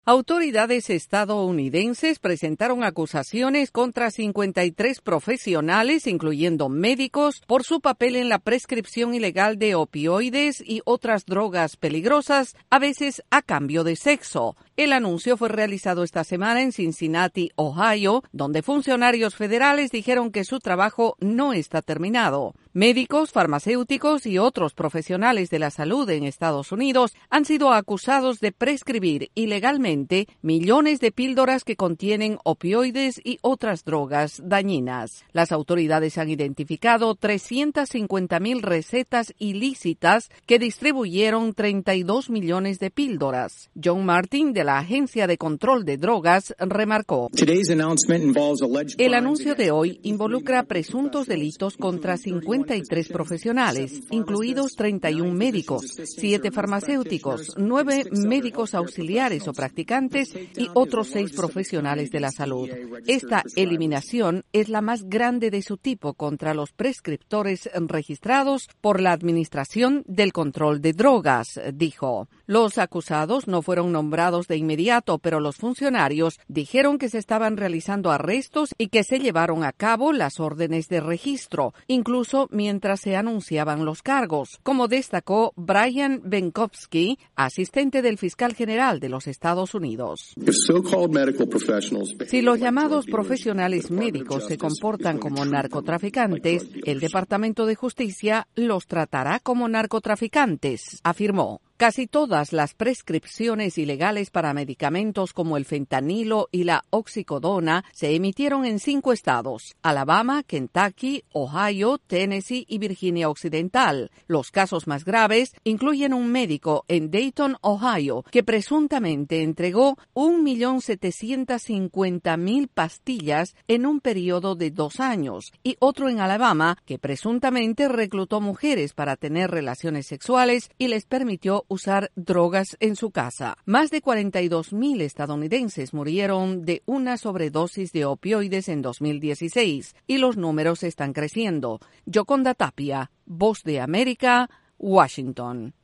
Autoridades estadounidenses presentaron acusaciones contra 53 profesionales, incluyendo médicos, por su papel en la prescripción ilegal de opioides y otras drogas peligrosas, a veces a cambio de sexo. El anuncio fue realizado esta semana en Cincinnati, Ohio, donde funcionarios federales dijeron que su trabajo no está terminado. Médicos, farmacéuticos y otros profesionales de la salud en Estados Unidos han sido acusados de prescribir ilegalmente millones de píldoras que contienen opioides y otras drogas dañinas. Las autoridades han identificado 350,000 recetas ilícitas que distribuyeron 32 millones de píldoras. John Martin, de la Agencia de Control de Drogas, remarcó: el anuncio de hoy involucra presuntos delitos contra 53 profesionales, incluidos 31 médicos, 7 farmacéuticos, 9 médicos auxiliares o practicantes y otros 6 profesionales de la salud. Esta eliminación es la más grande de su tipo contra los prescriptores registrados por la Administración del Control de Drogas, dijo. Los acusados no fueron nombrados de inmediato, pero los funcionarios dijeron que se estaban realizando arrestos y que se llevaron a cabo las órdenes de registro, incluso mientras se anunciaban los cargos, como destacó Brian Benkovsky, asistente del fiscal general de los Estados Unidos. Si los llamados profesionales médicos se comportan como narcotraficantes, el Departamento de Justicia los tratará como narcotraficantes, afirmó. Casi todas las prescripciones ilegales para medicamentos como el fentanilo y la oxicodona se emitieron en 5 estados: Alabama, Kentucky, Ohio, Tennessee y Virginia Occidental. Los casos más graves incluyen un médico en Dayton, Ohio, que presuntamente entregó 1.750.000 pastillas en un periodo de 2 años, y otro en Alabama, que presuntamente reclutó mujeres para tener relaciones sexuales y les permitió usar drogas en su casa. Más de 42,000 estadounidenses murieron de una sobredosis de opioides en 2016 y los números están creciendo. Yoconda Tapia, Voz de América, Washington.